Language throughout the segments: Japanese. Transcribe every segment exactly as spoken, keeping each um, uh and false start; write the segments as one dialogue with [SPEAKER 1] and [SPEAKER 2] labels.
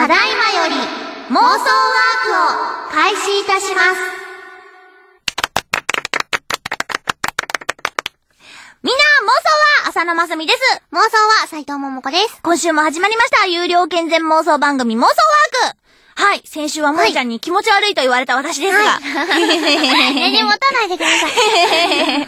[SPEAKER 1] ただいまより妄想ワークを開始いたします。みんな、妄想は浅野真澄です。
[SPEAKER 2] 妄想は斉藤桃子です。
[SPEAKER 1] 今週も始まりました。有料健全妄想番組妄想ワーク。はい。先週はももちゃんに気持ち悪いと言われた私ですが。はい。
[SPEAKER 2] 根に持たないでください。いいもん、気持ち悪くたって、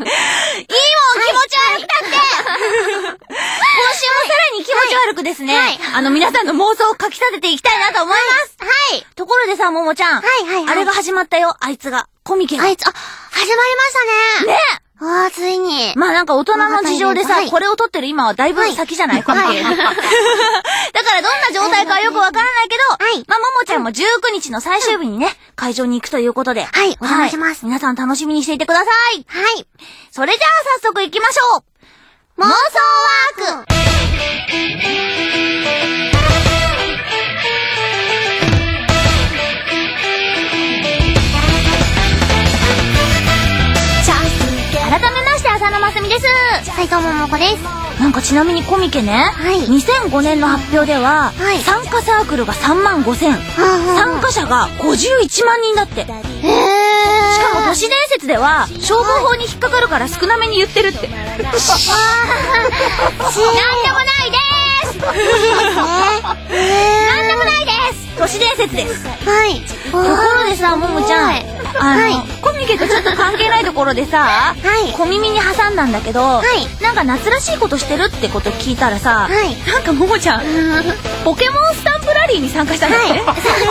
[SPEAKER 1] 今週もさらに気持ち悪くですね。はい。あの、皆さんの妄想をかき立てていきたいなと思います。
[SPEAKER 2] はい。
[SPEAKER 1] ところでさ、ももちゃん。
[SPEAKER 2] はいはいはい。
[SPEAKER 1] あれが始まったよ、あいつが。コミケが。
[SPEAKER 2] あいつ、あ、始まりましたね。
[SPEAKER 1] ね
[SPEAKER 2] わあ、ついに。
[SPEAKER 1] まあなんか大人の事情でさ、これを撮ってる今はだいぶ先じゃない、コミケ。だからどんな状態かはよくわからないけど、はい。まあももちゃんもじゅうくにちの最終日にね、会場に行くということで。
[SPEAKER 2] はい、お願いします。
[SPEAKER 1] 皆さん楽しみにしていてください。
[SPEAKER 2] はい。
[SPEAKER 1] それじゃあ早速行きましょう。妄想ワーク。改めまして浅野真澄です。
[SPEAKER 2] 斉藤桃子です。
[SPEAKER 1] なんかちなみにコミケね、はい、にせんごねんの発表では、はい、参加サークルがさんまんごせん、参加者がごじゅういちまんにんだって。へー。しかも都市伝説では消防法に引っかかるから少なめに言ってるって。なんでもないでーす。なんでもないです。都市伝説です。
[SPEAKER 2] はい。
[SPEAKER 1] ところでさ、ももちゃん、あの、はい、コミケとちょっと関係ないところでさ、はい、小耳に挟んだんだけど、はい、なんか夏らしいことしてるってこと聞いたらさ、はい、なんかももちゃん、ポケモンスタンプラリーに参加したんだって。はい、参加しました。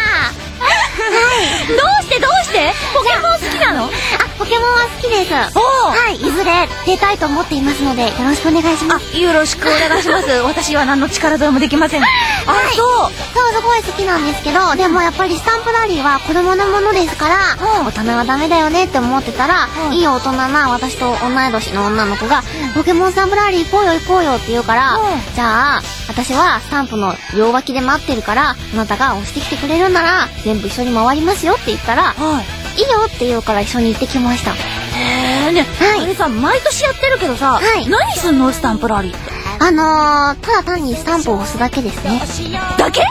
[SPEAKER 1] はい。どうしてどうしてポケモン好きなの？あ、
[SPEAKER 2] ポケモンは好きです。はい、いずれ出たいと思っていますので、よろしくお願いします。
[SPEAKER 1] あ、よろしくお願いします。私は何の力添えもできません。あ、
[SPEAKER 2] はい、そう。そう、すごい好きなんですけど、でもやっぱりスタンプラリーは子供のものですから、うん、大人はダメだよねって思ってたら、うん、いい大人な私と同い年の女の子が、うん、ポケモンスタンプラリー行こうよ行こうよって言うから、うん、じゃあ、私はスタンプの両脇で待ってるから、あなたが押してきてくれるなら、全部一緒に回りますよって言ったら、はい、いいよって言うから一緒に行ってきました。
[SPEAKER 1] へーね、はい、あれさ、毎年やってるけどさ、はい、何すんのスタンプラリーって。
[SPEAKER 2] あのー、ただ単にスタンプを押すだけですね。
[SPEAKER 1] だけ？
[SPEAKER 2] はい。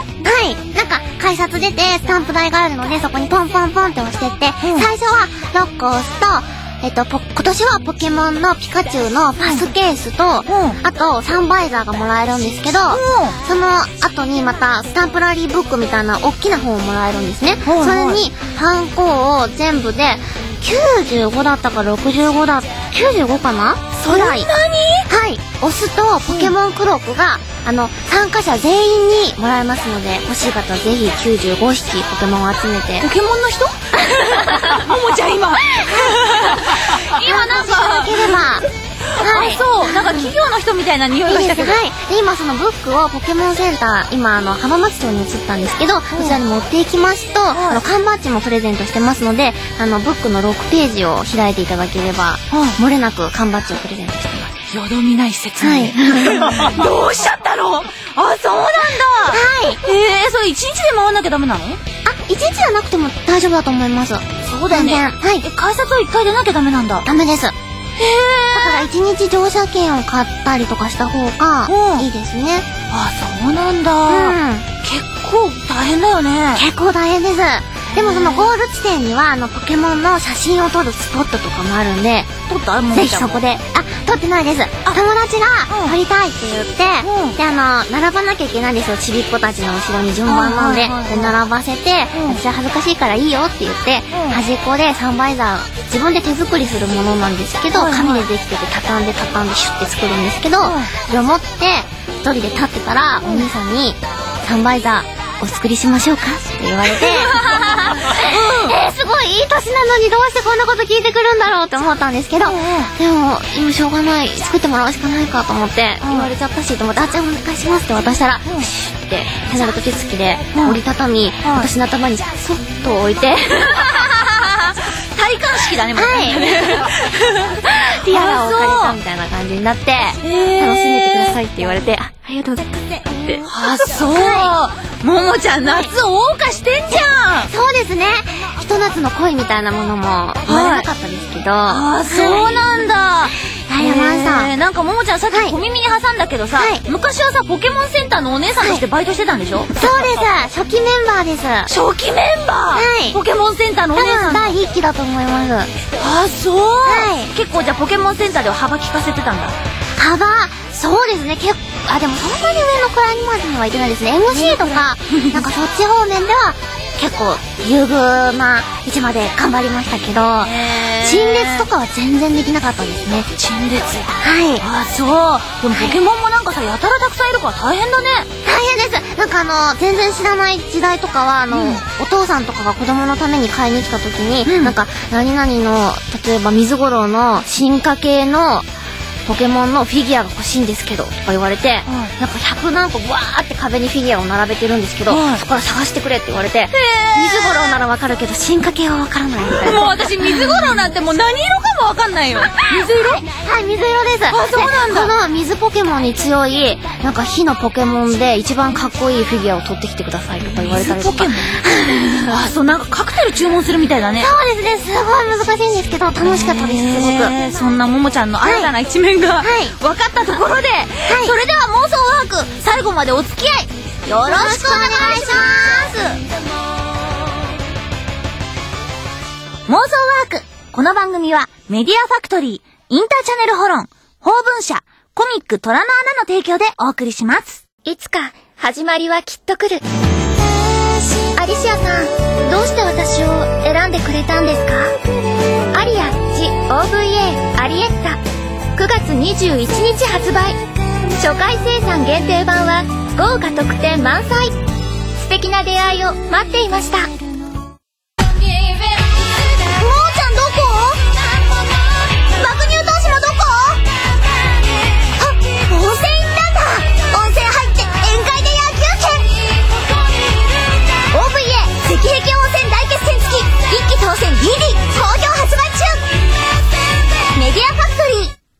[SPEAKER 2] なんか、改札出てスタンプ台があるので、そこにポンポンポンって押してって、うん、最初はろっこ押すと、えっと、今年はポケモンのピカチュウのパスケースと、うん、あとサンバイザーがもらえるんですけど、うん、その後にまたスタンプラリーブックみたいな大きな本をもらえるんですね。うん、それに、ハンコを全部で、きゅうじゅうごだったかろくじゅうごだ、きゅうじゅうごかな
[SPEAKER 1] そんなに？
[SPEAKER 2] はい。押すとポケモンクロックが、あの、参加者全員にもらえますので、欲しい方はぜひきゅうじゅうごひきポケモンを集めて。
[SPEAKER 1] ポケモンの人？ももちゃん今。今なんか。いただければ。はい。そう。なんか企業の人みたいな匂いがしたけど。
[SPEAKER 2] はい。で、今そのブックをポケモンセンター、今あの、浜松町に移ったんですけど、こちらに持っていきますと、あの、缶バッジもプレゼントしてますので、あの、ブックのろくページを開いていただければ、漏れなく缶バッジをプレゼントしてます。
[SPEAKER 1] よどみない説明。はい。どうしちゃったの？あ、そうなんだ。はい。えー、それ一日で回んなきゃダメなの？あ、
[SPEAKER 2] 一日じゃなくても大丈夫だと思います。
[SPEAKER 1] そうだよね。はい。改札を一回出なきゃダメなんだ。
[SPEAKER 2] ダメです。へー。だから一日乗車券を買ったりとかした方がいいですね。
[SPEAKER 1] あ、そうなんだ。うん。結構大変だよね。
[SPEAKER 2] 結構大変です。でもそのゴール地点にはあのポケモンの写真を撮るスポットとかもあるんで、
[SPEAKER 1] 撮った？
[SPEAKER 2] ぜひそこで、あ、撮ってないです。友達が撮りたいって言って、うん、であの並ばなきゃいけないんですよ。ちびっ子たちの後ろに順番なんで、で並ばせて、うん、私は恥ずかしいからいいよって言って、うん、端っこでサンバイザー自分で手作りするものなんですけど、はいはい、紙でできてて畳んで畳んでシュッて作るんですけど、うん、それを持って一人で立ってたら、お兄さんにサンバイザーお作りしましょうかって言われて、うん、えー、すごいいい年なのにどうしてこんなこと聞いてくるんだろうって思ったんですけど、うん、でも今しょうがない、作ってもらうしかないかと思って、うん、言われちゃったしと思って、あ、じゃあお願いしますって渡したら、うん、シュッて手慣れた手つきで折りたたみ、うん、私の頭にそっと置いて
[SPEAKER 1] 体感式だね、もう。
[SPEAKER 2] はい。ティアラを借りたみたいな感じになって、楽しめてくださいって言われて、あ、ありがとうございますって。
[SPEAKER 1] あ、そう。はい、ももちゃん夏を謳歌してんじゃん。
[SPEAKER 2] そうですね。ひと夏の恋みたいなものも生まれなかったですけど。
[SPEAKER 1] はい、あ、そうなんだ。
[SPEAKER 2] や入れました。
[SPEAKER 1] えー、なんかももちゃんさっき小耳に挟んだけどさ、はい、昔はさポケモンセンターのお姉さんとしてバイトしてたんでしょ？はい、
[SPEAKER 2] そうです。初期メンバーです。
[SPEAKER 1] 初期メンバー、はい、ポケモンセンターのお姉さん。
[SPEAKER 2] 第一期だと思います。
[SPEAKER 1] あ、そう、はい、結構じゃあポケモンセンターでは幅利かせてたんだ。
[SPEAKER 2] 幅、そうですね。結構、あ、でもそんなに上のクライマーズには行ってないですね。エムシー とかなんかそっち方面では結構優遇な位置まで頑張りましたけど、陳列とかは全然できなかったですね。
[SPEAKER 1] 陳列、
[SPEAKER 2] はい。
[SPEAKER 1] あ、そう。でもポケモンもなんかさ、やたらたくさんいるから大変だね。
[SPEAKER 2] 大変です。なんかあの全然知らない時代とかはあの、うん、お父さんとかが子供のために買いに来た時に、うん、なんか何々の例えば水五郎の進化系のポケモンのフィギュアが欲しいんですけどとか言われて、はい、なんかひゃくなんこわーって壁にフィギュアを並べてるんですけど、はい、そこから探してくれって言われて、水五郎ならわかるけど進化系はわからないみたいな。
[SPEAKER 1] もう私水五郎なんてもう何色かもわかんないよ。水色？
[SPEAKER 2] はい、はい、水色です。
[SPEAKER 1] あ、そうなんだ。
[SPEAKER 2] この水ポケモンに強いなんか火のポケモンで一番かっこいいフィギュアを取ってきてくださいとか言われたりとか。
[SPEAKER 1] 水ポケモンあ、そう、なんかカクテル注文するみたいだね。
[SPEAKER 2] そうですね、すごい難しいんですけど楽しかったです、すごく。
[SPEAKER 1] そんなももちゃんの新たな一面が、はい、分かったところで、はい、それでは妄想ワーク最後までお付き合いよろしくお願いします。妄想ワーク、この番組はメディアファクトリー、インターチャネルホロン、法文社、コミック虎の穴の提供でお送りします。
[SPEAKER 2] いつか始まりはきっと来る。アリシアさん、どうして私を選んでくれたんですか？アリア ジ・オーブイエー アリエッタくがつにじゅういちにち発売。初回生産限定版は豪華特典満載。素敵な出会いを待っていました。もーちゃんどこ？爆乳投資のどこ？あ、温泉行ったんだ。温泉入って宴会で野球券。 オーブイエー 赤壁温泉大決戦付き一気当選 ディーディー 好評発売中。メディアファクトリー。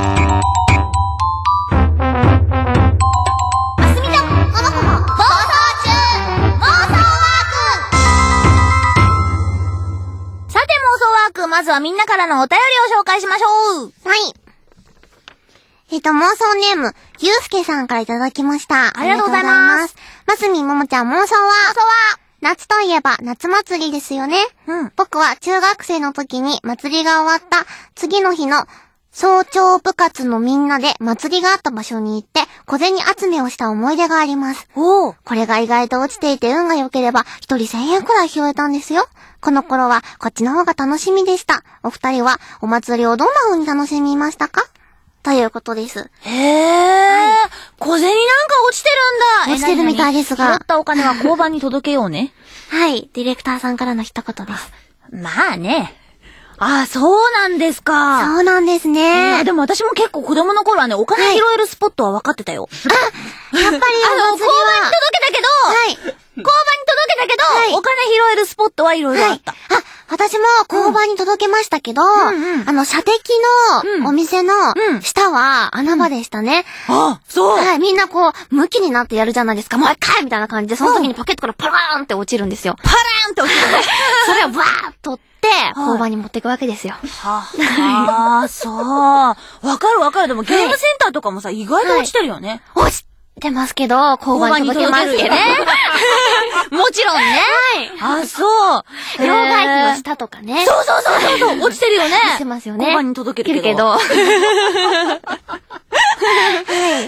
[SPEAKER 1] まずはみんなからのお便りを紹介しましょう。
[SPEAKER 2] はい。えっと、妄想ネーム、ゆうすけさんからいただきました。
[SPEAKER 1] ありがとうございます。
[SPEAKER 2] ますみももちゃん、妄想は、妄想は、夏といえば夏祭りですよね。うん。僕は中学生の時に祭りが終わった次の日の早朝部活のみんなで祭りがあった場所に行って小銭集めをした思い出があります。おー。これが意外と落ちていて運が良ければ一人千円くらい拾えたんですよ。この頃はこっちの方が楽しみでした。お二人はお祭りをどんな風に楽しみましたか？ということです。
[SPEAKER 1] へー、はい、小銭なんか落ちてるんだ。
[SPEAKER 2] 落ちてるみたいですが。
[SPEAKER 1] 拾ったお金は交番に届けようね。
[SPEAKER 2] はい、ディレクターさんからの一言です。
[SPEAKER 1] まあね。ああ、そうなんですか。
[SPEAKER 2] そうなんですね。
[SPEAKER 1] うん、でも私も結構子供の頃はね、お金拾えるスポットは分かってたよ。
[SPEAKER 2] あ、やっぱりお祭りは。あの、
[SPEAKER 1] 交番に届けたけど、はい。交番に届けたけど、はい、お金拾えるスポットはいろいろあった。はい、
[SPEAKER 2] あ、私も交番に届けましたけど、うんうん、あの、射的のお店の下は穴場でしたね。
[SPEAKER 1] うんうん、あ、そう。
[SPEAKER 2] はい、みんなこう、向きになってやるじゃないですか。もう一回みたいな感じで、その時にポケットからパラーンって落ちるんですよ。
[SPEAKER 1] パラーンって落ちるね。
[SPEAKER 2] それをバーッと取って、交番に持っていくわけですよ。
[SPEAKER 1] はあ、そう。わかるわかる。でもゲームセンターとかもさ、意外と落ちてるよね。
[SPEAKER 2] はい、落ちてますけど、交番に届けますけどね。
[SPEAKER 1] もちろんね。はい。あ、そう。
[SPEAKER 2] 両替機の下とかね。
[SPEAKER 1] そうそうそうそう。落ちてるよね。
[SPEAKER 2] 落ちてますよね。
[SPEAKER 1] 交番に届けるけど。
[SPEAKER 2] はい。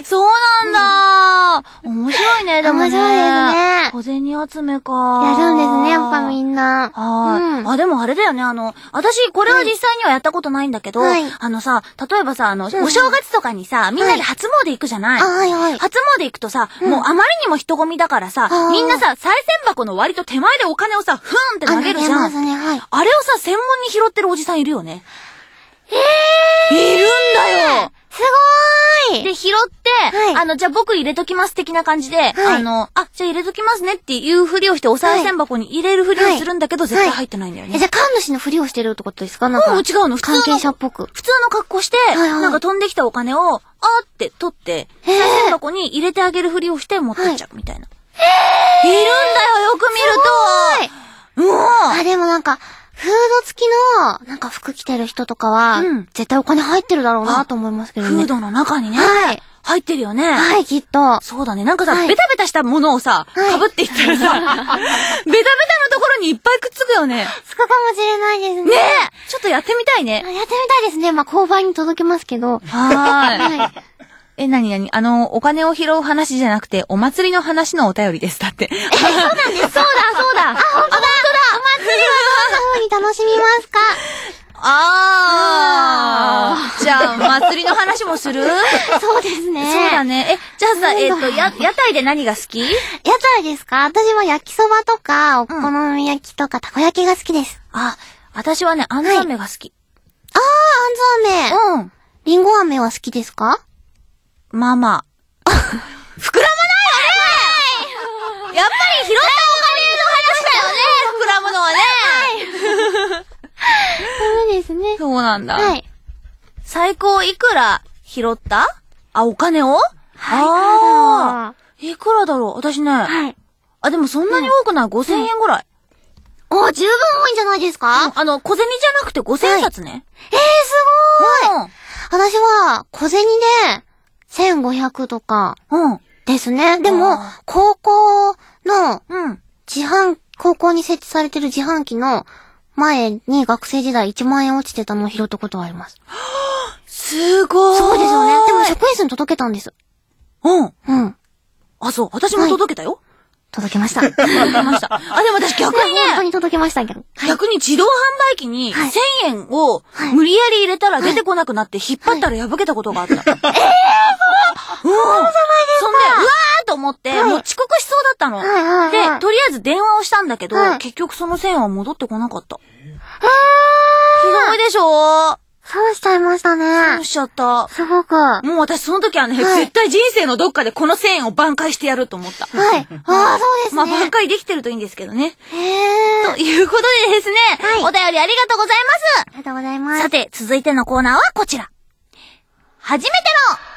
[SPEAKER 1] そうなんだ。面白いね、でもね。
[SPEAKER 2] 面白いですね。
[SPEAKER 1] 小銭集めか。
[SPEAKER 2] やるんですね、やっぱみんな。
[SPEAKER 1] はい、うん。あ、でもあれだよね、あの、私、これは実際にはやったことないんだけど、はい、あのさ、例えばさ、あの、うん、お正月とかにさ、みんなで初詣行くじゃない、
[SPEAKER 2] はい、はいはい。
[SPEAKER 1] 初詣行くとさ、うん、もうあまりにも人混みだからさ、みんなさ、賽銭箱の割と手前でお金をさ、ふーんって投げるじゃん。あ、投げますね、はい。あれをさ、専門に拾ってるおじさんいるよね。
[SPEAKER 2] えー、
[SPEAKER 1] いるんだよ。
[SPEAKER 2] すごーい。
[SPEAKER 1] で、拾って、はい、あの、じゃあ僕入れときます的な感じで、はい、あの、あ、じゃあ入れときますねっていうふりをして、お賽銭箱に入れるふりをするんだけど、はい、絶対入ってないんだよね。
[SPEAKER 2] はい、え、じゃあ神主のふりをしてるってことですか？なんか。
[SPEAKER 1] うん、違うの。普通の。
[SPEAKER 2] 関係者っぽく。
[SPEAKER 1] 普通の格好して、はいはい、なんか飛んできたお金を、あーって取って、賽銭箱に入れてあげるふりをして持ってっちゃうみたいな。
[SPEAKER 2] へー、
[SPEAKER 1] いるんだよ、よく見ると。
[SPEAKER 2] すごい。うん。あ、でもなんか、ふード付きの、なんか服着てる人とかは、うん、絶対お金入ってるだろうなと思いますけどね。
[SPEAKER 1] フードの中にね。
[SPEAKER 2] はい。
[SPEAKER 1] 入ってるよね。
[SPEAKER 2] はい、きっと。
[SPEAKER 1] そうだね。なんかさ、はい、ベタベタしたものをさ、はい、被っていったらさ、ベタベタのところにいっぱいくっつくよね。
[SPEAKER 2] つくかもしれないですね。
[SPEAKER 1] ねえちょっとやってみたいね。
[SPEAKER 2] やってみたいですね。まあ、購買に届けますけど。は
[SPEAKER 1] ーい。はい。え、なになにあの、お金を拾う話じゃなくて、お祭りの話のお便りです。だって。
[SPEAKER 2] え、そうなんです。そうだ、そうだ。あ、ほんとだ。お祭りはどんな風に楽しみますか？
[SPEAKER 1] あー。じゃあ、祭りの話もする？
[SPEAKER 2] そうですね。
[SPEAKER 1] そうだね。え、じゃあさ、えっと、や、屋台で何が好き？
[SPEAKER 2] 屋台ですか？私は焼きそばとか、お好み焼きとか、たこ焼きが好きです。
[SPEAKER 1] あ、私はね、あんず飴が好き。
[SPEAKER 2] あー、あんず飴。うん。りんご飴は好きですか？
[SPEAKER 1] まあまあ。膨らまないよね！やっぱり拾ったお金の話だよね！膨らむのはね！はい。
[SPEAKER 2] ダメですね。
[SPEAKER 1] そうなんだ。
[SPEAKER 2] はい。
[SPEAKER 1] 最高いくら拾った？あ、お金を？
[SPEAKER 2] はい。
[SPEAKER 1] あー。いくらだろう？私ね。
[SPEAKER 2] はい。
[SPEAKER 1] あ、でもそんなに多くない。ごせんえんぐらい。
[SPEAKER 2] お、十分多いんじゃないですか？
[SPEAKER 1] あの、小銭じゃなくてごせんさつね。
[SPEAKER 2] えー、すごーい。私は、小銭で、せんごひゃくとか、うん。ですね。でも、高校の、うん。自販、高校に設置されてる自販機の前に学生時代いちまんえん落ちてたのを拾ったことがあります。
[SPEAKER 1] すごーい。
[SPEAKER 2] そうですよね。でも職員室に届けたんです。
[SPEAKER 1] うん。
[SPEAKER 2] うん。
[SPEAKER 1] あ、そう。私も届けたよ。はい、
[SPEAKER 2] 届けました。
[SPEAKER 1] 届けました。あ、でも私逆にね。
[SPEAKER 2] 本当に届けましたけど。
[SPEAKER 1] はい、逆に自動販売機にせんえんを無理やり入れたら出てこなくなって引っ張ったら破けたことがあった。はいはい、えぇ、ー、そう、
[SPEAKER 2] そうじゃないですか。
[SPEAKER 1] そんで、うわーと思って、はい、もう遅刻しそうだったの。はいはいはい、で、とりあえず電話をしたんだけど、はい、結局そのせんえんは戻ってこなかった。えー、ひどいでしょ？
[SPEAKER 2] そうしちゃいましたね。
[SPEAKER 1] そうしちゃった。
[SPEAKER 2] すごく。
[SPEAKER 1] もう私その時はね、はい、絶対人生のどっかでこのせんえんを挽回してやると思った。
[SPEAKER 2] はい。ああ、そうですね。
[SPEAKER 1] まあ挽回できてるといいんですけどね。
[SPEAKER 2] へー。
[SPEAKER 1] ということでですね、はい、お便りありがとうございます。
[SPEAKER 2] ありがとうございます。
[SPEAKER 1] さて、続いてのコーナーはこちら。初めて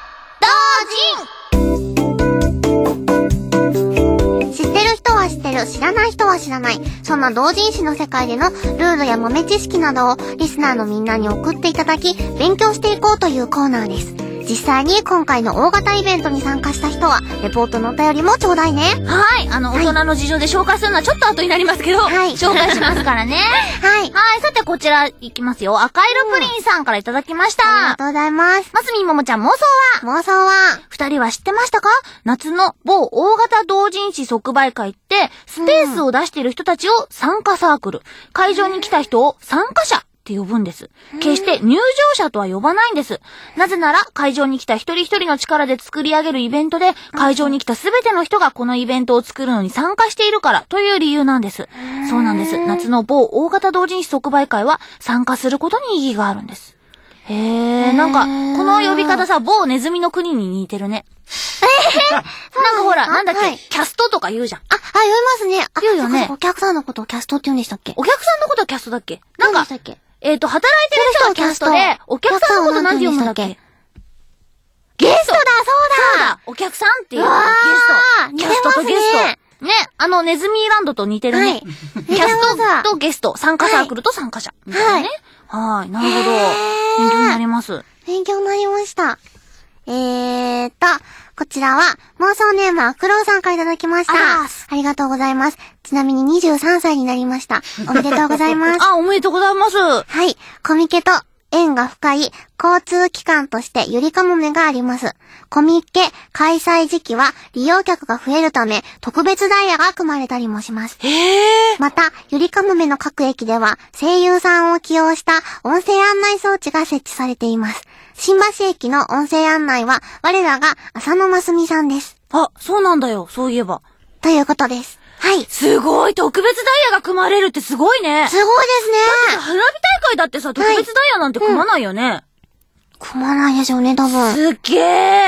[SPEAKER 2] の同人！知ってる人は知ってる、知らない人は知らない。そんな同人誌の世界でのルールや豆知識などをリスナーのみんなに送っていただき、勉強していこうというコーナーです。実際に今回の大型イベントに参加した人は、レポートのお便りもちょうだいね。
[SPEAKER 1] はい。あの、大人の事情で紹介するのはちょっと後になりますけど、はい。紹介しますからね。
[SPEAKER 2] はい。
[SPEAKER 1] はい。さて、こちらいきますよ。赤色プリンさんからいただきました。
[SPEAKER 2] ありがとうございます。
[SPEAKER 1] ますみももちゃん、妄想は
[SPEAKER 2] 妄想は
[SPEAKER 1] 二人は知ってましたか？夏の某大型同人誌即売会って、スペースを出している人たちを参加サークル。会場に来た人を参加者って呼ぶんです。決して入場者とは呼ばないんです。なぜなら会場に来た一人一人の力で作り上げるイベントで、会場に来たすべての人がこのイベントを作るのに参加しているからという理由なんです。そうなんです。夏の某大型同人誌即売会は参加することに意義があるんです。へー、なんかこの呼び方さ、某ネズミの国に似てるね。えー、なんかほら、なんだっけ、はい、キャストとか言うじゃん。
[SPEAKER 2] あ、あ、言いますね。あ、
[SPEAKER 1] 言うよね。
[SPEAKER 2] お客さんのことをキャストって言うんでしたっけ？
[SPEAKER 1] お客さんのことはキャストだっけ？なんか、
[SPEAKER 2] 何でしたっけ？
[SPEAKER 1] えっと、働いてる人はキャストで、お客さんのことなんて読むんだっけ？ゲ
[SPEAKER 2] ストだ、そうだ！
[SPEAKER 1] お客さんっていうのがゲスト。キャストとゲスト。ね、あの、ネズミランドと似てるね。はい、キャストとゲスト、参加サークルと参加者。みたいなね。はい、なるほど。勉強になります。
[SPEAKER 2] 勉強になりました。えーっと、こちらは、妄想ネームアクロウさんからいただきました。あ, ありがとうございます。ちなみににじゅうさんさいになりました。おめでとうございます。
[SPEAKER 1] あ、おめでとうございます。は
[SPEAKER 2] い。コミケと縁が深い交通機関としてゆりかもめがあります。コミケ開催時期は利用客が増えるため特別ダイヤが組まれたりもします。
[SPEAKER 1] へー。
[SPEAKER 2] また、ゆりかもめの各駅では声優さんを起用した音声案内装置が設置されています。新橋駅の音声案内は我らが浅野真澄さんです。
[SPEAKER 1] あ、そうなんだよ。そういえば。
[SPEAKER 2] ということです。はい。
[SPEAKER 1] すごい。特別ダイヤが組まれるってすごいね。
[SPEAKER 2] すごいですね。
[SPEAKER 1] だって花火大会だってさ、特別ダイヤなんて組まないよね。はい、うん、
[SPEAKER 2] 組まないでしょうね、多分。
[SPEAKER 1] すっげー。すごーい。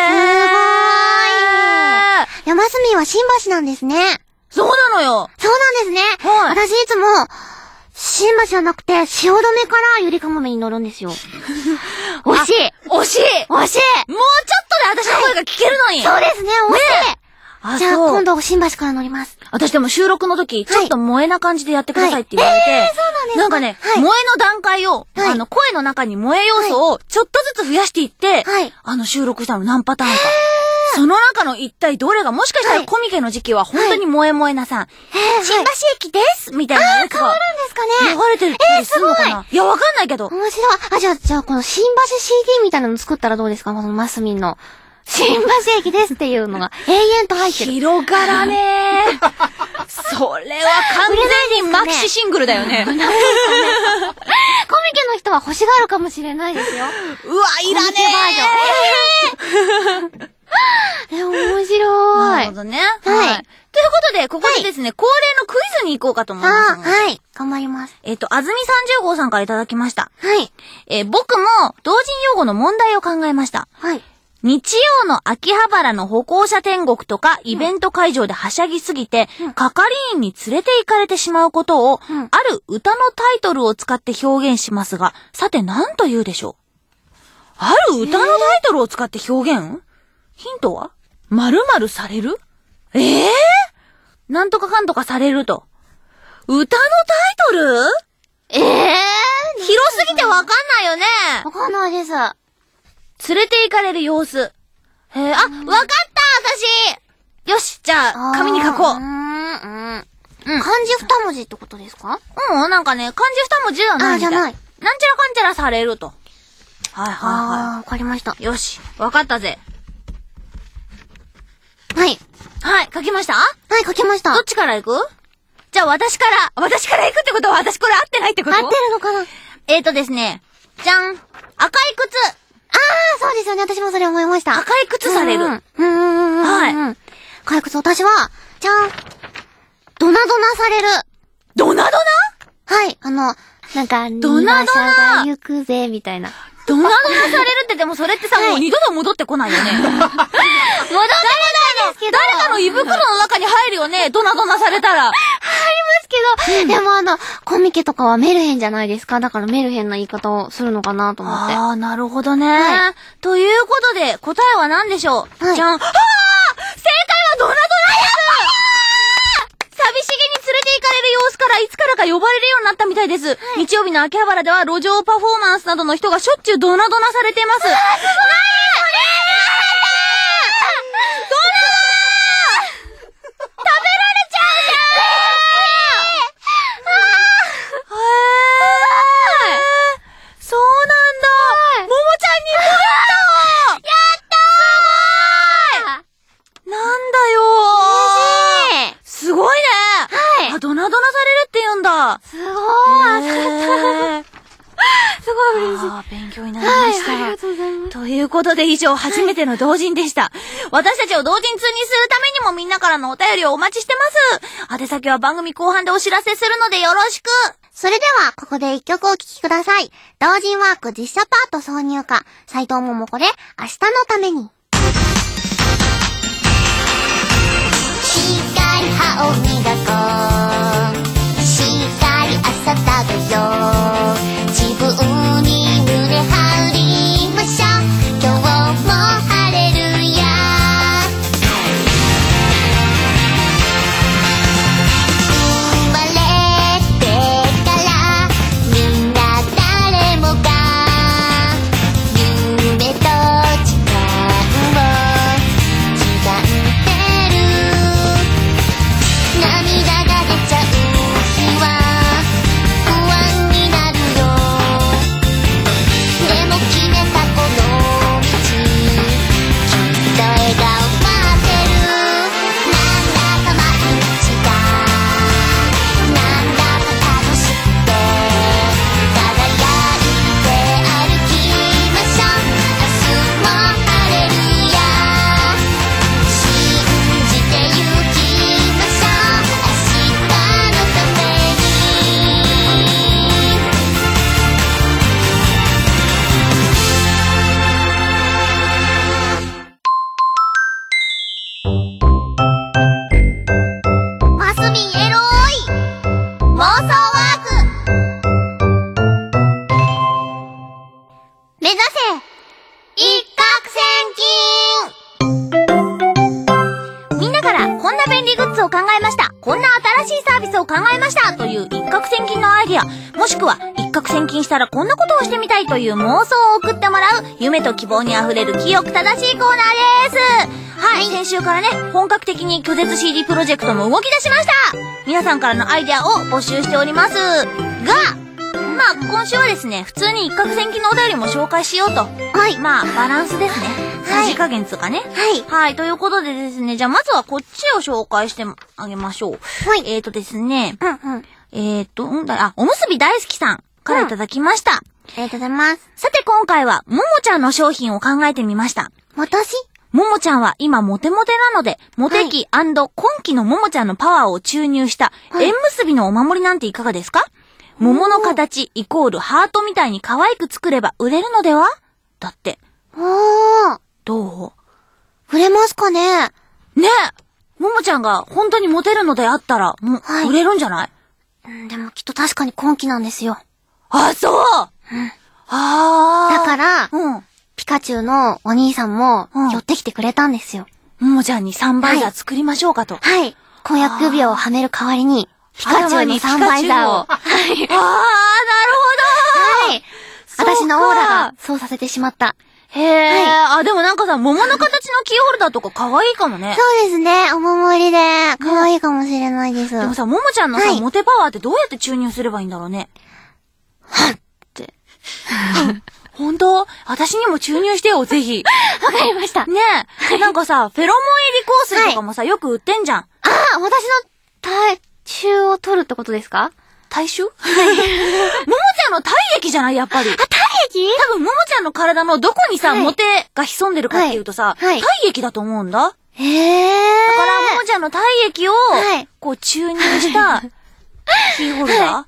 [SPEAKER 2] 山澄は新橋なんですね。
[SPEAKER 1] そうなのよ。
[SPEAKER 2] そうなんですね。はい。私いつも、新橋じゃなくて、汐留からゆりかもめに乗るんですよ。惜しい。
[SPEAKER 1] 惜しい。
[SPEAKER 2] 惜しい。
[SPEAKER 1] もうちょっとで私の声が聞けるのに。
[SPEAKER 2] はい、そうですね、惜しい。ね、 じゃあ今度新橋から乗ります。
[SPEAKER 1] 私でも収録の時、ちょっと萌えな感じでやってくださいって言われて、はいはい、えー、そうなんですか。なんかね、はい、萌えの段階を、はい、あの、声の中に萌え要素をちょっとずつ増やしていって、はい、あの、収録したの何パターンか。その中の一体どれが、もしかしたらコミケの時期は本当に萌え萌えなさ、はい、新橋駅ですみたいなやつが。変わるんですかね。流れてるったりするのかな、えー、いや、わかんないけど。
[SPEAKER 2] 面白い。あ、じゃあ、じゃあ、この新橋 シーディー みたいなの作ったらどうですか、このマスミンの。新橋駅ですっていうのが永遠と入ってる。
[SPEAKER 1] 広がらねー。それは完全にマキシシングルだよね。コミケの
[SPEAKER 2] 人は欲しがるかもしれないですよ。
[SPEAKER 1] うわ、いらね
[SPEAKER 2] ー。え、面白い。
[SPEAKER 1] なるほどね。はい。ということで、ここでですね、恒例のクイズに行こうかと思います。
[SPEAKER 2] はい。頑張ります。
[SPEAKER 1] えっと、あずみさんじゅう号さんからいただきました。
[SPEAKER 2] はい。
[SPEAKER 1] えー、僕も同人用語の問題を考えました。
[SPEAKER 2] はい。
[SPEAKER 1] 日曜の秋葉原の歩行者天国とかイベント会場ではしゃぎすぎて、うん、係員に連れて行かれてしまうことを、うん、ある歌のタイトルを使って表現しますが、さて何と言うでしょう。ある歌のタイトルを使って表現？ヒントは〇〇される？えぇ、ー、なんとかかんとかされると。歌のタイトル？
[SPEAKER 2] えぇ、ー、
[SPEAKER 1] 広すぎてわかんないよね。
[SPEAKER 2] わかんないです。
[SPEAKER 1] 連れて行かれる様子。へえ、あ、わかった私！よし、じゃあ、紙に書こう。うーん、うん。
[SPEAKER 2] 漢字二文字ってことですか？
[SPEAKER 1] うん、なんかね、漢字二文字ではないんだ。
[SPEAKER 2] あ、じゃない。
[SPEAKER 1] なんちゃらかんちゃらされると。はいはいはい。
[SPEAKER 2] あー、わかりました。
[SPEAKER 1] よし、わかったぜ。
[SPEAKER 2] はい。
[SPEAKER 1] はい、書きました？
[SPEAKER 2] はい、書きました。
[SPEAKER 1] どっちから行く？じゃあ私から、私から行くってことは私これ合ってないってこと？
[SPEAKER 2] 合ってるのかな？
[SPEAKER 1] えーとですね、じゃん。赤い靴。
[SPEAKER 2] ああ、そうですよね。私もそれ思いました。
[SPEAKER 1] 赤い靴される。うん、
[SPEAKER 2] うん、うん。はい。赤い靴、私は、じゃん。ドナドナされる。
[SPEAKER 1] ドナドナ？
[SPEAKER 2] はい。あの、なんか、
[SPEAKER 1] ドナドナ
[SPEAKER 2] が行くぜ、みたいな。
[SPEAKER 1] ドナドナされるってでもそれってさ、はい、もう二度と戻ってこないよね。戻ってこない
[SPEAKER 2] ですけど。
[SPEAKER 1] 誰かの胃袋の中に入るよね。ドナドナされたら。
[SPEAKER 2] 入りますけど、うん、でもあの、コミケとかはメルヘンじゃないですか。だからメルヘンな言い方をするのかなと思って。
[SPEAKER 1] ああ、なるほどね、はい。ということで、答えは何でしょう？はい、じゃん。はあ！正解はドナドナです！寂しげに連れて行かれる様子からいつからか呼ばれるようになったみたいです。はい、日曜日の秋葉原では路上パフォーマンスなどの人がしょっちゅうドナドナされています。うわー、すごい！ドナドナされるって言うんだ。
[SPEAKER 2] すごーい。えー、すごい嬉しい。
[SPEAKER 1] あー、勉強になりました。はい、ありがとうございます。ということで以上、初めての同人でした。はい、私たちを同人通にするためにもみんなからのお便りをお待ちしてます。宛先は番組後半でお知らせするのでよろしく。
[SPEAKER 2] それでは、ここで一曲お聴きください。同人ワーク実写パート挿入歌、斉藤桃子で明日のために。しっかり歯を磨こう。しっかり朝食べよう。自分に胸張りましょう。今日も晴れるや。生まれてからみんな誰もが夢と誓う
[SPEAKER 1] こんな新しいサービスを考えましたという一攫千金のアイディア、もしくは一攫千金したらこんなことをしてみたいという妄想を送ってもらう夢と希望にあふれる清く正しいコーナーです。はい、先週からね、本格的に拒絶 シーディー プロジェクトも動き出しました。皆さんからのアイデアを募集しておりますが、まあ今週はですね、普通に一攫千金のお便りも紹介しようと。はい。まあバランスですね。さじ加減つかね。はい。はい。ということでですね、じゃあまずはこっちを紹介してあげましょう。はい。えーとですね、うんうん。えーと、んだ、あ、おむすび大好きさんからいただきました。うん、あ
[SPEAKER 2] りがとうございます。
[SPEAKER 1] さて今回は、ももちゃんの商品を考えてみました。
[SPEAKER 2] 私？
[SPEAKER 1] ももちゃんは今モテモテなので、モテ期&今期のももちゃんのパワーを注入した縁結びのお守りなんていかがですか？桃の形イコールハートみたいに可愛く作れば売れるのでは？だって。
[SPEAKER 2] おー。
[SPEAKER 1] ど
[SPEAKER 2] う？売れますかね？
[SPEAKER 1] ねえ。ももちゃんが本当にモテるのであったら、もう、はい、売れるんじゃない？
[SPEAKER 2] うん、でもきっと確かに今期なんですよ。
[SPEAKER 1] あ、そう！うん。あ
[SPEAKER 2] ー。だから、うん。ピカチュウのお兄さんも、寄ってきてくれたんですよ。
[SPEAKER 1] ももちゃんにサンバイザー作りましょうかと。
[SPEAKER 2] はい。はい、婚約指輪をはめる代わりに、ピカチュウのサンバイザーを。はい。あー、なるほど。はい。私のオーラがそうさせてしまった。
[SPEAKER 1] へー。はい、あ、でもなんかさ、桃の形のキーホルダーとか可愛いかもね。
[SPEAKER 2] そうですね。お守りで、可愛いかもしれないです。
[SPEAKER 1] でもさ、ももちゃんのさ、はい、モテパワーってどうやって注入すればいいんだろうね。
[SPEAKER 2] はっって。
[SPEAKER 1] ほんと？私にも注入してよ、ぜひ。
[SPEAKER 2] わかりました。
[SPEAKER 1] ねえ。なんかさ、フェロモン入り香水とかもさ、はい、よく売ってんじゃん。あ
[SPEAKER 2] あ、私の体臭を取るってことですか？
[SPEAKER 1] 体臭？ももちゃんの体液じゃないやっぱり。
[SPEAKER 2] あ、体液？
[SPEAKER 1] 多分ももちゃんの体のどこにさ、はい、モテが潜んでるかっていうとさ、はい、体液だと思うんだ。
[SPEAKER 2] へー。
[SPEAKER 1] だからももちゃんの体液を、はい、こう注入した、キーホルダー？はい。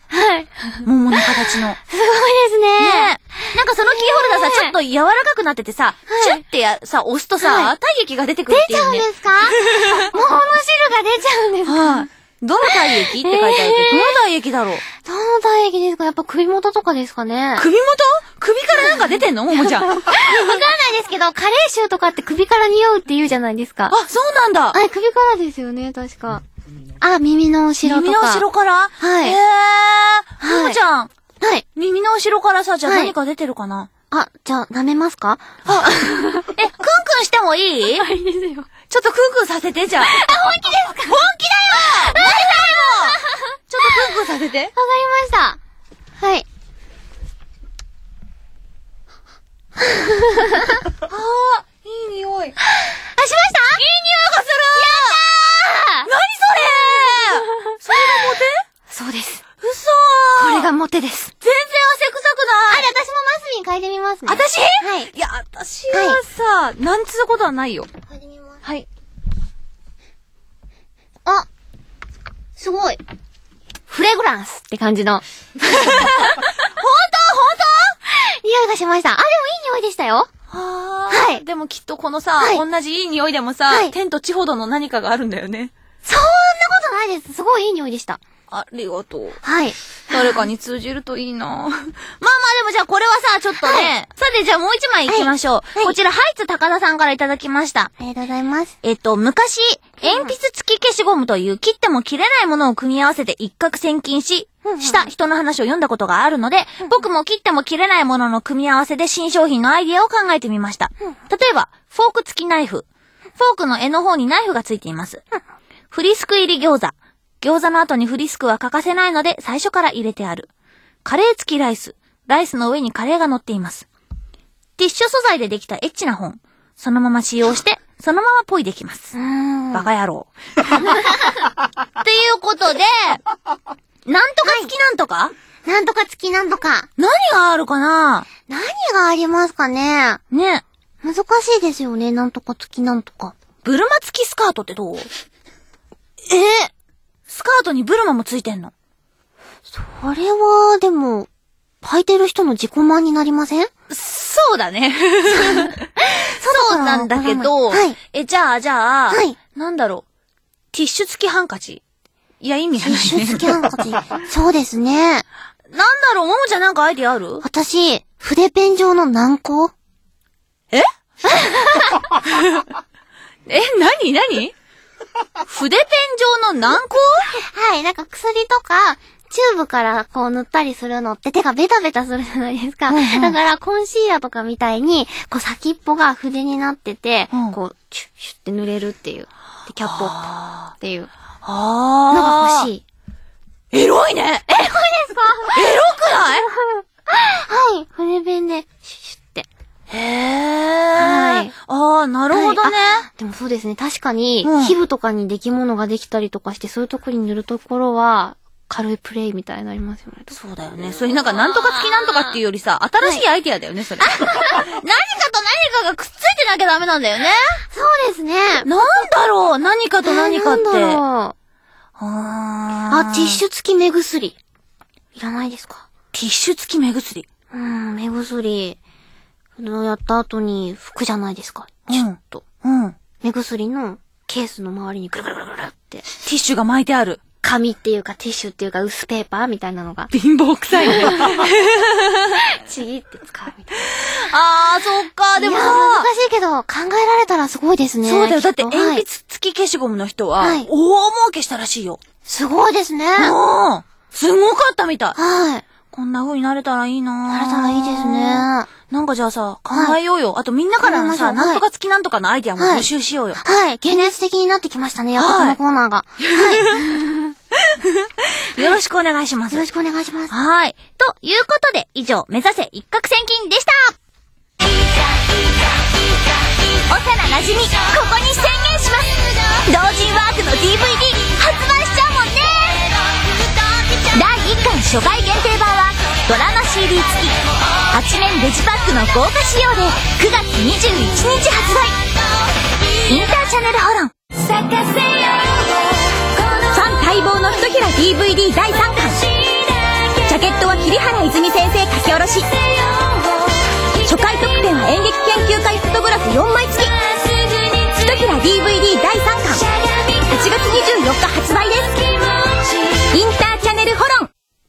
[SPEAKER 1] 桃の形の。
[SPEAKER 2] すごいですね。
[SPEAKER 1] ねえ。なんかそのキーホルダーさ、ちょっと柔らかくなっててさ、チュッてや、さ、押すとさ、はい、体液が出てくるっていうね。
[SPEAKER 2] 出ちゃうんですか？桃の汁が出ちゃうんですか？
[SPEAKER 1] はい。どの体液って書いてあるけど、どの体液だろう？
[SPEAKER 2] どの体液ですか？やっぱ首元とかですかね？
[SPEAKER 1] 首元？首からなんか出てんの？ももちゃん。わかんない
[SPEAKER 2] ですけど、加齢臭とかって首から匂うって言うじゃないですか。
[SPEAKER 1] あ、そうなんだ。
[SPEAKER 2] あ、首からですよね、確か。あ、耳の後ろとか。
[SPEAKER 1] 耳の後ろから？
[SPEAKER 2] はい。
[SPEAKER 1] へー。ももちゃん。
[SPEAKER 2] はい。
[SPEAKER 1] 耳の後ろからさ、じゃあ何か出てるかな？
[SPEAKER 2] あ、じゃあ、舐めますか？
[SPEAKER 1] あ、え、クンクンしてもいい？
[SPEAKER 2] はい、いいですよ。
[SPEAKER 1] ちょっとクンクンさせて、じゃあ。あ、
[SPEAKER 2] 本気ですか？
[SPEAKER 1] 本気だよ！何だよ！ちょっとクンクンさせて。わかり
[SPEAKER 2] ました。はい。
[SPEAKER 1] あー、いい匂い。あ、しました？いい匂いがする！や
[SPEAKER 2] ったー！
[SPEAKER 1] 何それー！それがモテ？
[SPEAKER 2] そうです。
[SPEAKER 1] 嘘
[SPEAKER 2] ー！これがモテです。
[SPEAKER 1] 全然汗臭くない。
[SPEAKER 2] あれ、私もマスミン嗅いでみますね。
[SPEAKER 1] 私？
[SPEAKER 2] はい。
[SPEAKER 1] いや、私はさ、なんつうことはないよ。
[SPEAKER 2] 嗅いでみます。
[SPEAKER 1] はい。
[SPEAKER 2] あ、すごい。フレグランスって感じの。ほんと？ほんと？匂いがしました。あ、でもいい匂いでしたよ。
[SPEAKER 1] はー。はい。でもきっとこのさ、はい、同じいい匂いでもさ、はい、天と地ほどの何かがあるんだよね。
[SPEAKER 2] そんなことないです。すごいいい匂いでした。
[SPEAKER 1] ありがとう。
[SPEAKER 2] はい。
[SPEAKER 1] 誰かに通じるといいな。まあまあでもじゃあこれはさ、ちょっとね。はい、さてじゃあもう一枚行きましょう。はいはい、こちら、ハイツ高田さんからいただきました。
[SPEAKER 2] ありがとうございます。
[SPEAKER 1] えっと、昔、鉛筆付き消しゴムという切っても切れないものを組み合わせて一攫千金し、した人の話を読んだことがあるので、僕も切っても切れないものの組み合わせで新商品のアイディアを考えてみました。例えば、フォーク付きナイフ。フォークの柄の方にナイフが付いています。フリスク入り餃子。餃子の後にフリスクは欠かせないので最初から入れてある。カレー付きライス。ライスの上にカレーが乗っています。ティッシュ素材でできたエッチな本。そのまま使用して、そのままポイできます。バカ野郎。っていうことで、なんとか付きなんとか、はい、
[SPEAKER 2] なんとか付きなんとか。
[SPEAKER 1] 何があるかな？
[SPEAKER 2] 何がありますかね？
[SPEAKER 1] ね。
[SPEAKER 2] 難しいですよね、なんとか付きなんとか。
[SPEAKER 1] ブルマ付きスカートってどう？えスカートにブルマもついてんの？
[SPEAKER 2] それは、でも、履いてる人の自己満になりません？
[SPEAKER 1] そうだね。そうなんだけど、はい、え、じゃあ、じゃあ、はい、なんだろう。ティッシュ付きハンカチ。いや、意味がない、ね。
[SPEAKER 2] ティッシュ付きハンカチ。そうですね。なん
[SPEAKER 1] だろう、ももちゃんなんかアイディアある？
[SPEAKER 2] 私、筆ペン状の軟膏？
[SPEAKER 1] ええ、なになに？ 筆ペン状の軟膏？
[SPEAKER 2] はい、なんか薬とか、チューブからこう塗ったりするのって手がベタベタするじゃないですか。うんうん、だからコンシーラーとかみたいに、こう先っぽが筆になってて、うん、こう、シュッシュッって塗れるっていう。で、キャップをっていう。
[SPEAKER 1] あー。
[SPEAKER 2] のが欲しい。
[SPEAKER 1] エロいね。エロいです
[SPEAKER 2] か？
[SPEAKER 1] エロくない
[SPEAKER 2] はい。筆ペンで、シュッシュッって。
[SPEAKER 1] へー。はい。あー、なるほどね、
[SPEAKER 2] はい。でもそうですね。確かに、うん、皮膚とかに出来物ができたりとかして、そういうところに塗るところは、軽いプレイみたいになりますよね。
[SPEAKER 1] そうだよね。それなんかなんとか付きなんとかっていうよりさ、新しいアイディアだよね、それ。何かと何かがくっついてなきゃダメなんだよね。
[SPEAKER 2] そうですね。
[SPEAKER 1] なんだろう、何かと何かって。なんだろう。
[SPEAKER 2] ああ、ティッシュ付き目薬。いらないですか？
[SPEAKER 1] ティッシュ付き目薬。
[SPEAKER 2] うん、目薬。やった後に拭くじゃないですか。ちょっと。
[SPEAKER 1] うん。うん、
[SPEAKER 2] 目薬のケースの周りにぐるぐるぐるぐるって。テ
[SPEAKER 1] ィッシュが巻いてある。
[SPEAKER 2] 紙っていうかティッシュっていうか薄ペーパーみたいなのが。
[SPEAKER 1] 貧乏くさいね。
[SPEAKER 2] ちぎって使うみたい
[SPEAKER 1] な。あー、そっか。でもさ、
[SPEAKER 2] 難しいけど、考えられたらすごいですね。
[SPEAKER 1] そうだよ。だって鉛筆付き消しゴムの人は、はい、大儲けしたらしいよ。
[SPEAKER 2] すごいですね。
[SPEAKER 1] うん。すごかったみたい。
[SPEAKER 2] はい。
[SPEAKER 1] こんな風になれたらいいなぁ。
[SPEAKER 2] なれたらいいですね。
[SPEAKER 1] なんかじゃあさ、考えようよ。はい、あとみんなからのさ、はい、なんとか付きなんとかのアイディアも募集しようよ。
[SPEAKER 2] はい。はい、現実的になってきましたね、やっとこのコーナーが。はい。
[SPEAKER 1] よろしくお願いします。
[SPEAKER 2] よろしくお願いします。
[SPEAKER 1] はい。ということで、以上、目指せ一攫千金でした。幼馴染み、ここに宣言します。同人ワークの ディーブイディー 発売しちゃうもんね。だいいっかん初回限定版はドラマ シーディー 付きはちめんデジパックの豪華仕様でくがつにじゅういちにち発売。インターチャネルホロンファン待望のひとひら ディーブイディー だいさんかん。ジャケットは桐原泉先生書き下ろし。初回特典は演劇研究会フォトグラフよんまい付き。ひとひら ディーブイディー だいさんかんはちがつにじゅうよっか発売です。インターチャネルホロン。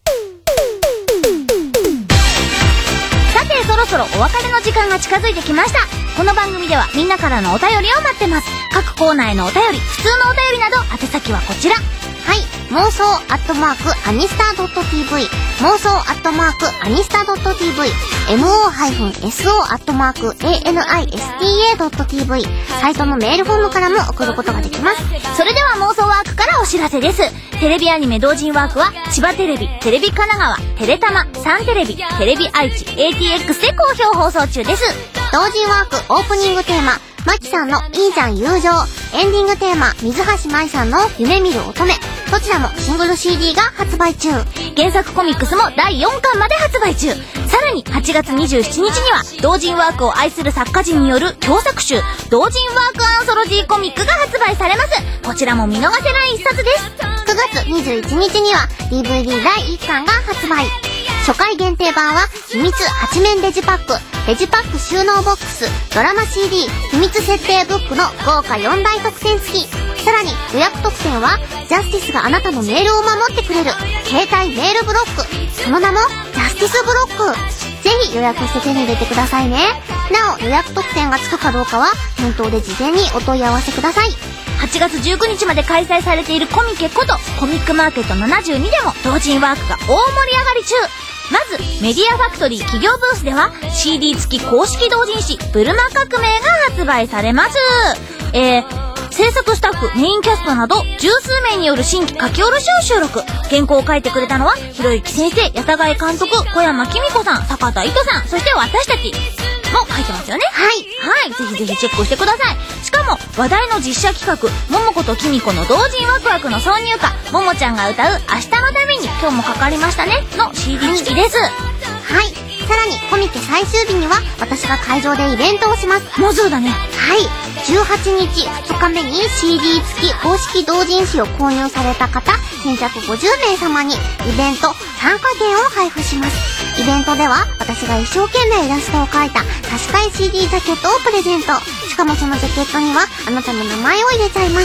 [SPEAKER 1] さてそろそろお別れの時間が近づいてきました。この番組ではみんなからのお便りを待ってます。各コーナーへのお便り、普通のお便りなど宛先はこちら。
[SPEAKER 2] はい、妄想アットマークアニスター .tv、 妄想アットマークアニスター .tv、 モー ソー アットマーク アニスター .tv、 サイトのメールフォームからも送ることができます。
[SPEAKER 1] それでは妄想ワークからお知らせです。テレビアニメ同人ワークは千葉テレビ、テレビ神奈川、テレタマ、サンテレビ、テレビ愛知、エーティーエックス で好評放送中です。
[SPEAKER 2] 同人ワークオープニングテーママキさんのいいじゃん友情、エンディングテーマ水橋舞さんの夢見る乙女、どちらもシングル シーディー が発売中。
[SPEAKER 1] 原作コミックスもだいよんかんまで発売中。さらにはちがつにじゅうしちにちには同人ワークを愛する作家陣による共作集同人ワークアンソロジーコミックが発売されます。こちらも見逃せない一冊です。
[SPEAKER 2] くがつにじゅういちにちには ディーブイディー だいいっかんが発売。初回限定版は秘密はちめんデジパック、デジパック収納ボックス、ドラマ シーディー、秘密設定ブックの豪華よんだい特典付き。さらに予約特典はジャスティスがあなたのメールを守ってくれる携帯メールブロック、その名もジャスティスブロック。ぜひ予約して手に入れてくださいね。なお予約特典が付くかどうかは店頭で事前にお問い合わせください。
[SPEAKER 1] はちがつじゅうくにちまで開催されているコミケことコミックマーケットななじゅうにでも同人ワークが大盛り上がり中。まずメディアファクトリー企業ブースでは シーディー 付き公式同人誌ブルマ革命が発売されます。えー制作スタッフ、メインキャストなど十数名による新規書き下ろしを収録。原稿を書いてくれたのはひろゆき先生、八田貝監督、小山紀美子さん、坂田糸さん、そして私たちも書いてますよね。
[SPEAKER 2] はい
[SPEAKER 1] はい、ぜひぜひチェックしてください。しかも話題の実写企画桃子ときみ子の同人ワクワクの挿入歌、ももちゃんが歌う明日のために今日もかかりましたねの シーディー 付きです。
[SPEAKER 2] はい、さらにコミケ最終日には私が会場でイベントをします。
[SPEAKER 1] もうすぐだね。
[SPEAKER 2] はい、じゅうはちにちふつかめに シーディー 付き公式同人誌を購入された方せんひゃくごじゅうめいさまにイベント参加券を配布します。イベントでは私が一生懸命イラストを描いた差し替え シーディー ジャケットをプレゼント。しかもそのジャケットにはあなたの名前を入れちゃいます。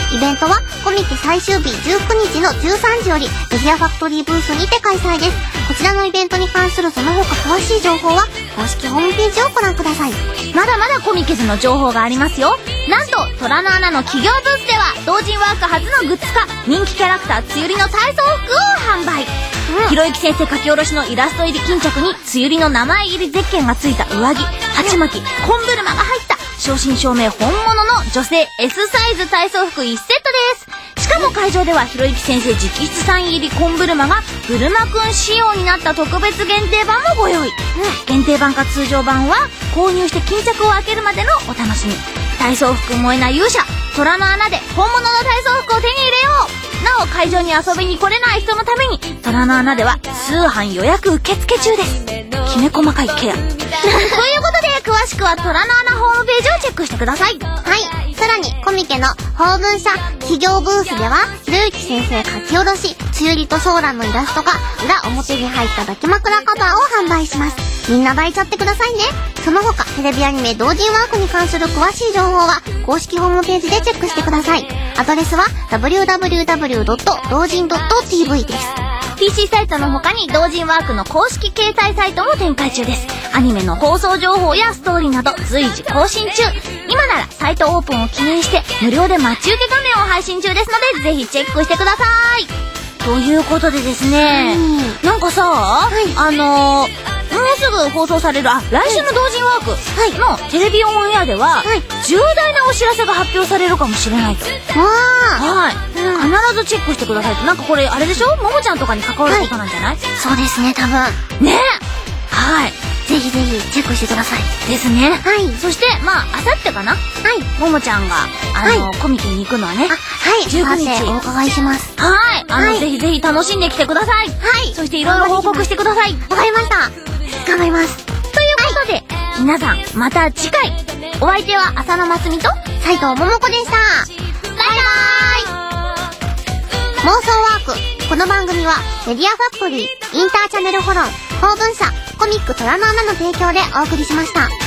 [SPEAKER 2] イベントはコミケ最終日じゅうくにちのじゅうさんじよりメディアファクトリーブースにて開催です。こちらのイベントに関するその他詳しい情報は公式ホームページをご覧ください。
[SPEAKER 1] まだまだコミケズの情報がありますよ。なんと虎の穴の企業ブースでは同人ワーク初のグッズ化、人気キャラクターつゆりの体操服を販売。ひろゆき先生書き下ろしのイラスト入り巾着につゆりの名前入りゼッケンがついた上着、鉢巻き、コンブルマが入った正真正銘本物の女性 S サイズ体操服いちセットです。しかも会場ではひろゆき先生直筆サイン入りコンブルマがブルマくん仕様になった特別限定版もご用意、うん、限定版か通常版は購入して巾着を開けるまでのお楽しみ。体操服萌えな勇者虎の穴で本物の体操服を手に入れよう。なお会場に遊びに来れない人のために虎の穴では通販予約受付中です。きめ細かいケアということで詳しくは虎の穴ホームページをチェックしてください。
[SPEAKER 2] はい。さらにコミケの法文社企業ブースではひろゆき先生書き下ろしつゆりとソーランのイラストが裏表に入った抱き枕カバーを販売します。みんな抱いちゃってくださいね。その他テレビアニメ同人ワークに関する詳しい情報は公式ホームページでチェックしてください。アドレスは ダブリューダブリューダブリュードット同人ドットティーブイ です。
[SPEAKER 1] ピーシー サイトの他に同人ワークの公式掲載サイトも展開中です。アニメの放送情報やストーリーなど随時更新中。今ならサイトオープンを記念して無料で待ち受け画面を配信中ですのでぜひチェックしてください。ということでですね、なんかさ、はい、あのーもうすぐ放送されるあ来週の同人ワークのテレビオンエアでは、はい、重大なお知らせが発表されるかもしれないと。はい、うん、必ずチェックしてくださいと。なんかこれあれでしょ、ももちゃんとかに関わることなんじゃない？はい、
[SPEAKER 2] そうですね、多分
[SPEAKER 1] ね。はい、
[SPEAKER 2] ぜひぜひチェックしてください
[SPEAKER 1] ですね。
[SPEAKER 2] はい。
[SPEAKER 1] そしてまああさってかな、はい、ももちゃんがあの、はい、コミケに行くのはね、
[SPEAKER 2] あ、はい、じゅうくにちお伺いします。
[SPEAKER 1] はい、あの、はい、ぜひぜひ楽しんできてください。はい、そしていろいろ報告してください。
[SPEAKER 2] わかりました、頑張ります。
[SPEAKER 1] ということで、はい、皆さんまた次回。お相手は浅野真澄と
[SPEAKER 2] 斉藤桃子でした。バイバーイ。妄想ワーク、この番組はメディアファクトリー、インターチャネルホロン、法文社、コミック虎の穴の提供でお送りしました。